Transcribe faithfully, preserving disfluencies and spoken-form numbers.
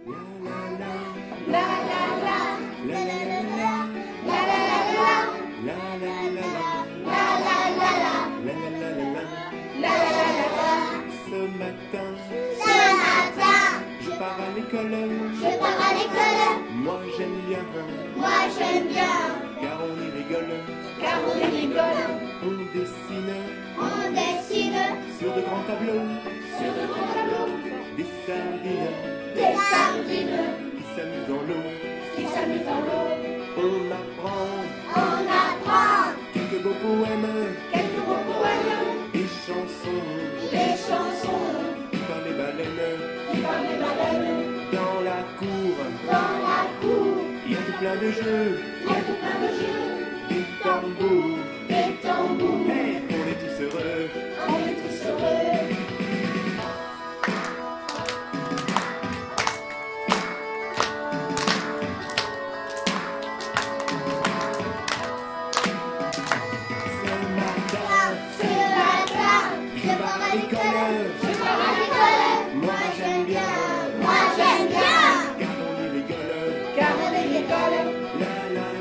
La la la, la la la la, la la la la, la la la la, la la la la, la la la la. Ce matin, Ce matin, je pars à l'école. je pars à l'école. Moi j'aime bien, Moi j'aime bien, car on y rigole. car on rigole. On dessine On dessine sur de grands tableaux sur de grands tableaux des sardines des sardines qui s'amusent dans l'eau. qui s'amusent dans l'eau. On apprend On apprend quelques beaux poèmes, quelques beaux poèmes, des chansons des chansons par les baleines. qui parlent des baleines. Dans la cour, Dans la cour, il y a tout plein de jeux, il y a tout plein de jeux, des tambours. des tambours. Hey, on est tous heureux. On est tous heureux. Ce matin, Ce matin, je pars à l'école. Je pars à l'école. moi j'aime bien, Moi j'aime bien, car on y rigole. car on est l'école. La la